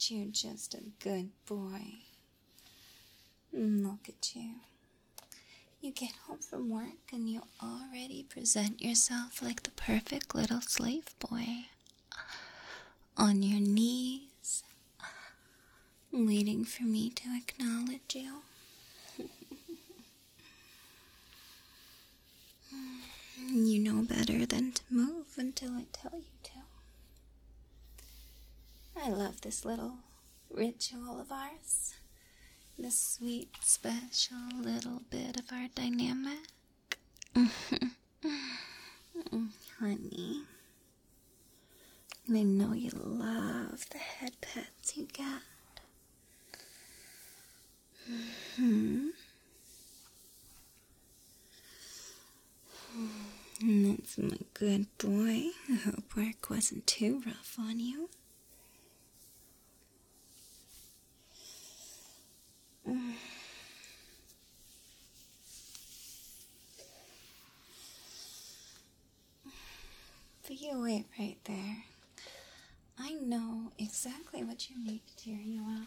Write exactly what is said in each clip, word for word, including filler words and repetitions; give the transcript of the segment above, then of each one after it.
But you're just a good boy. Look at you. You get home from work and you already present yourself like the perfect little slave boy. On your knees, waiting for me to acknowledge you. You know better than to move until I tell you to. I love this little ritual of ours. This sweet, special little bit of our dynamic. Honey, I know you love the head pets you get. Mm-hmm. That's my good boy. I hope work wasn't too rough on you. But you wait right there. I know exactly what you need to cheer you up.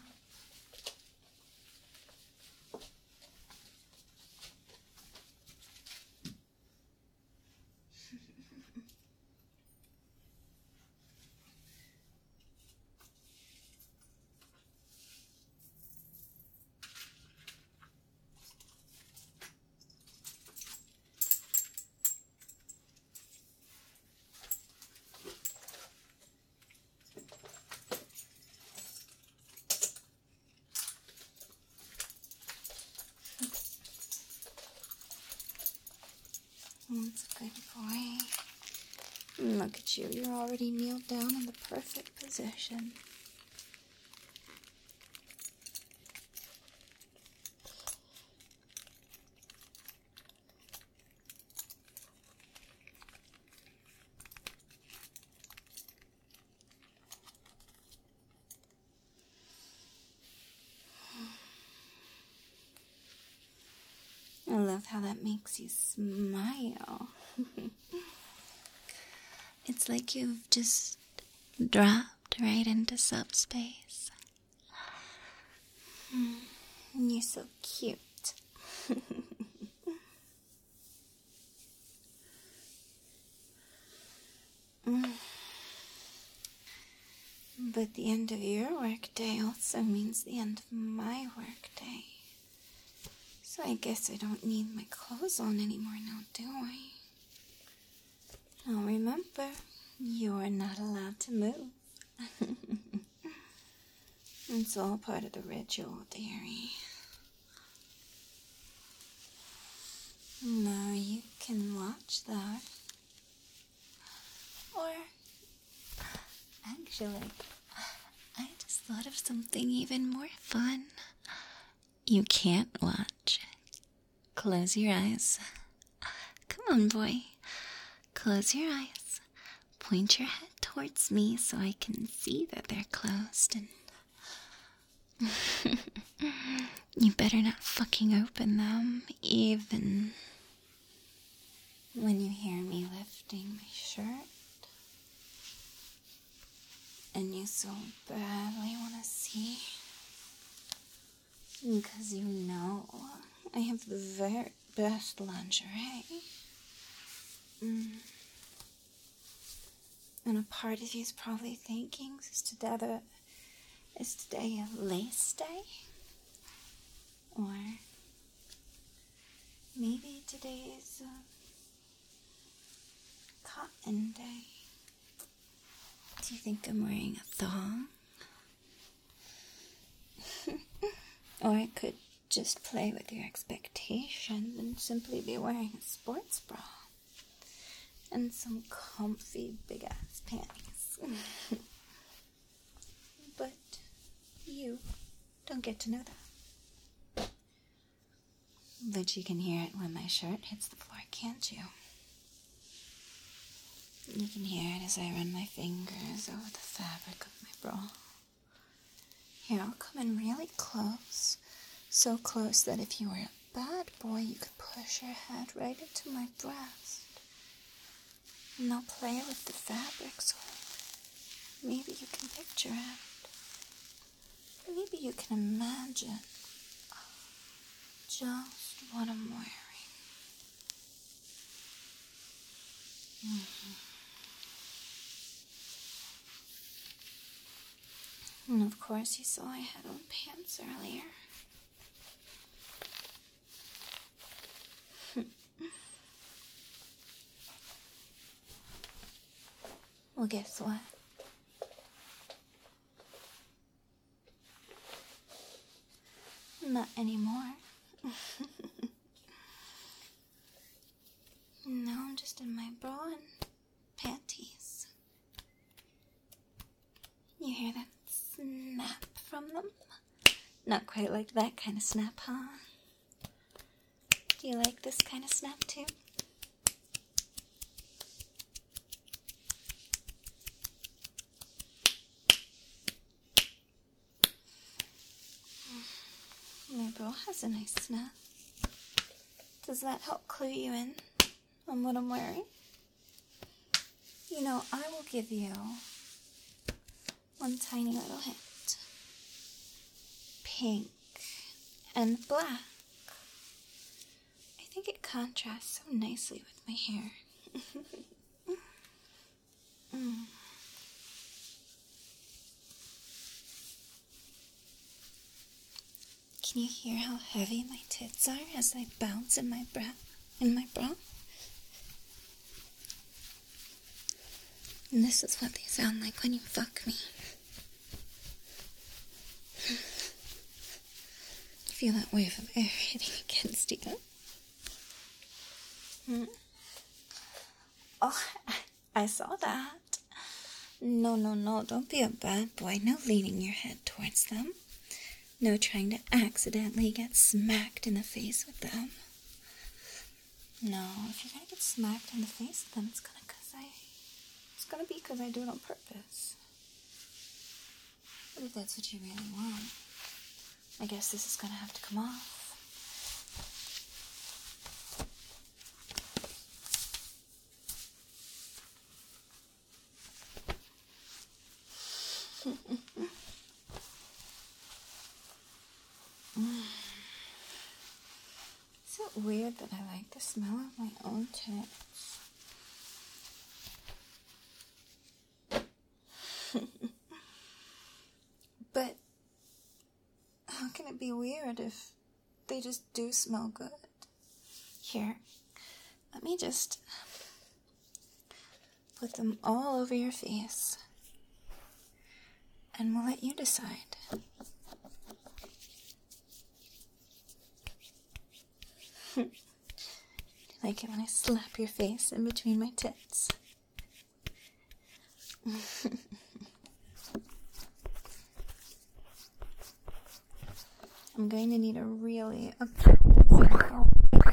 That's a good boy. Look at you, you're already kneeled down in the perfect position. I love how that makes you smile. It's like you've just dropped right into subspace. And you're so cute. But the end of your workday also means the end of my workday. So I guess I don't need my clothes on anymore now, do I? Now remember, you're not allowed to move. It's all part of the ritual, dearie. Now you can watch that. Or, actually, I just thought of something even more fun. You can't watch. Close your eyes. Come on, boy. Close your eyes. Point your head towards me so I can see that they're closed. And you better not fucking open them, even when you hear me lifting my shirt. And you so badly want to see. Because you know I have the very best lingerie. Mm. And a part of you is probably thinking, is today, is today a lace day? Or maybe today is a cotton day. Do you think I'm wearing a thong? Or I could just play with your expectations and simply be wearing a sports bra and some comfy big-ass panties. But you don't get to know that. But you can hear it when my shirt hits the floor, can't you? You can hear it as I run my fingers over the fabric of my bra. Here, I'll come in really close. So close that if you were a bad boy, you could push your head right into my breast. And I'll play with the fabric so maybe you can picture it. maybe you can imagine just what I'm wearing. Mm-hmm. And of course, you saw I had on pants earlier. Well, guess what? Not anymore. Now I'm just in my bra and panties. You hear that snap from them? Not quite like that kind of snap, huh? Do you like this kind of snap too? My bra has a nice snap. Does that help clue you in on what I'm wearing? You know, I will give you one tiny little hint. Pink and black. I think it contrasts so nicely with my hair. mm. Can you hear how heavy my tits are as I bounce in my bra? In my bra? And this is what they sound like when you fuck me. Feel that wave of air hitting against you. Hmm. Oh, I saw that. No, no, no, don't be a bad boy. No leaning your head towards them. No trying to accidentally get smacked in the face with them. No, if you're gonna get smacked in the face with them, it's gonna cause I it's gonna be because I do it on purpose. But if that's what you really want, I guess this is gonna have to come off. Is it weird that I like the smell of my own tits? But how can it be weird if they just do smell good? Here, let me just put them all over your face, and we'll let you decide. Like it when I slap your face in between my tits. I'm going to need a really objective sample.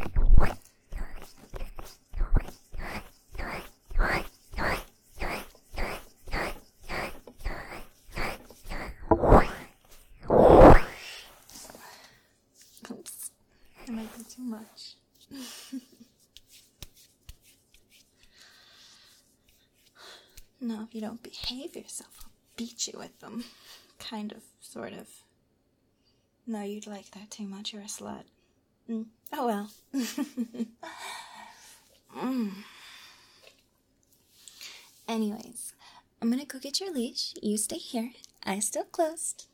Oops, that might be too much. No, if you don't behave yourself, I'll beat you with them. Kind of, sort of. No, you'd like that too much, you're a slut. Mm. Oh well. mm. Anyways, I'm gonna go get your leash. You stay here. Eyes still closed.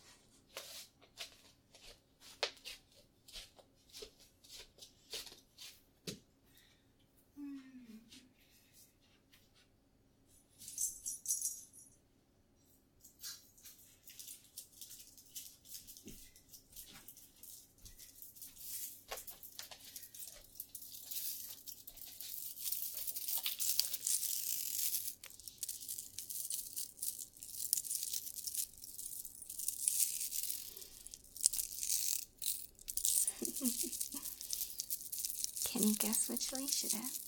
Can you guess which leash it is?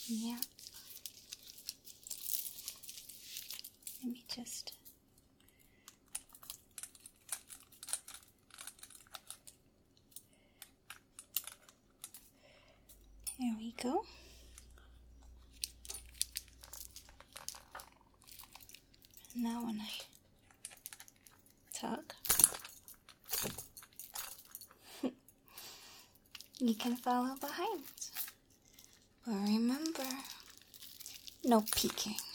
Yeah. Let me just. There we go. Now when I tug, you can follow behind. But remember, no peeking.